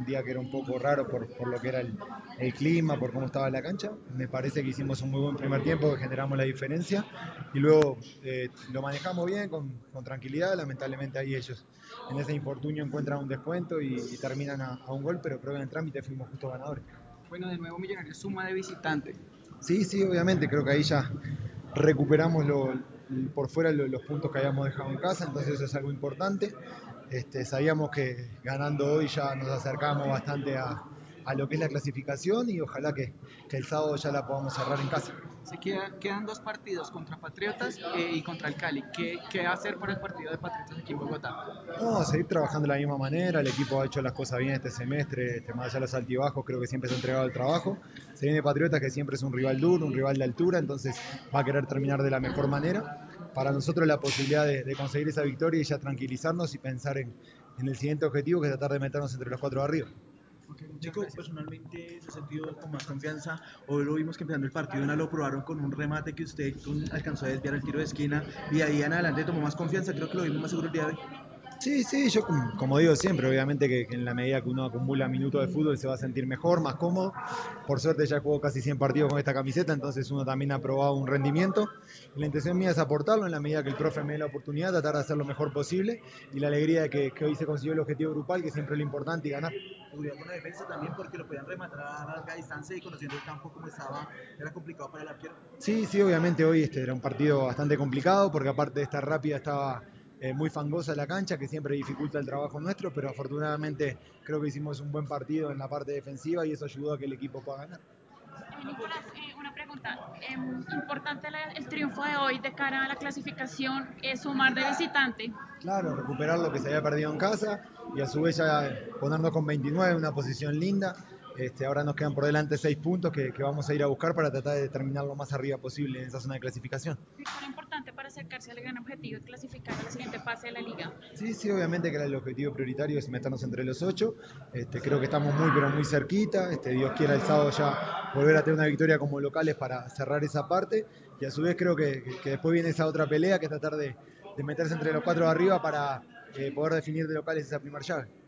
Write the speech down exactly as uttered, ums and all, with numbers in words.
un día que era un poco raro por, por lo que era el, el clima, por cómo estaba la cancha. Me parece que hicimos un muy buen primer tiempo, que generamos la diferencia y luego eh, lo manejamos bien, con, con tranquilidad. Lamentablemente ahí ellos en ese infortunio encuentran un descuento y, y terminan a, a un gol, pero creo que en el trámite fuimos justo ganadores. Bueno, de nuevo Millonarios suma de visitante. Sí, sí, obviamente, creo que ahí ya recuperamos lo, por fuera lo, los puntos que habíamos dejado en casa, entonces eso es algo importante. Este, sabíamos que ganando hoy ya nos acercamos bastante a, a lo que es la clasificación y ojalá que, que el sábado ya la podamos cerrar en casa. Se queda, quedan dos partidos contra Patriotas eh, y contra el Cali. ¿Qué, ¿Qué hacer para el partido de Patriotas aquí en Bogotá? No, seguir trabajando de la misma manera, el equipo ha hecho las cosas bien este semestre, este, más allá de los altibajos, creo que siempre se ha entregado el trabajo. Se viene Patriotas, que siempre es un rival duro, un rival de altura, entonces va a querer terminar de la mejor manera. Para nosotros la posibilidad de, de conseguir esa victoria y ya tranquilizarnos y pensar en, en el siguiente objetivo, que es tratar de meternos entre los cuatro de arriba. Okay, Nico, gracias. personalmente se ha sentido con más confianza. Hoy lo vimos que empezando el partido, una lo probaron con un remate que usted con, alcanzó a desviar el tiro de esquina y ahí en adelante tomó más confianza. Creo que lo vimos más seguro el día de hoy. Sí, sí, yo como digo siempre, obviamente que, que en la medida que uno acumula minutos de fútbol se va a sentir mejor, más cómodo. Por suerte ya jugó casi cien partidos con esta camiseta, entonces uno también ha probado un rendimiento. Y la intención mía es aportarlo en la medida que el profe me dé la oportunidad, tratar de hacer lo mejor posible y la alegría de que, que hoy se consiguió el objetivo grupal, que siempre es lo importante, y ganar. Seguridad con la defensa también porque lo podían rematar a larga distancia y conociendo el campo como estaba, era complicado para el arquero. Sí, sí, obviamente hoy este era un partido bastante complicado porque aparte de estar rápida estaba eh, muy fangosa la cancha, que siempre dificulta el trabajo nuestro, pero afortunadamente creo que hicimos un buen partido en la parte defensiva y eso ayudó a que el equipo pueda ganar. Eh, Nicolás, eh, una pregunta. Eh, importante la- el triunfo de hoy de cara a la clasificación, es sumar de visitante. Claro, recuperar lo que se había perdido en casa y a su vez ya ponernos con veintinueve en una posición linda. Este, ahora nos quedan por delante seis puntos que, que vamos a ir a buscar para tratar de terminar lo más arriba posible en esa zona de clasificación. Victoria importante para acercarse al gran objetivo de clasificar a la siguiente fase de la liga. Sí, sí, obviamente que era el objetivo prioritario, es meternos entre los ocho. Este, creo que estamos muy, pero muy cerquita. Este, Dios quiera el sábado ya volver a tener una victoria como locales para cerrar esa parte. Y a su vez creo que, que después viene esa otra pelea, que es tratar de, de meterse entre los cuatro de arriba para eh, poder definir de locales esa primera llave.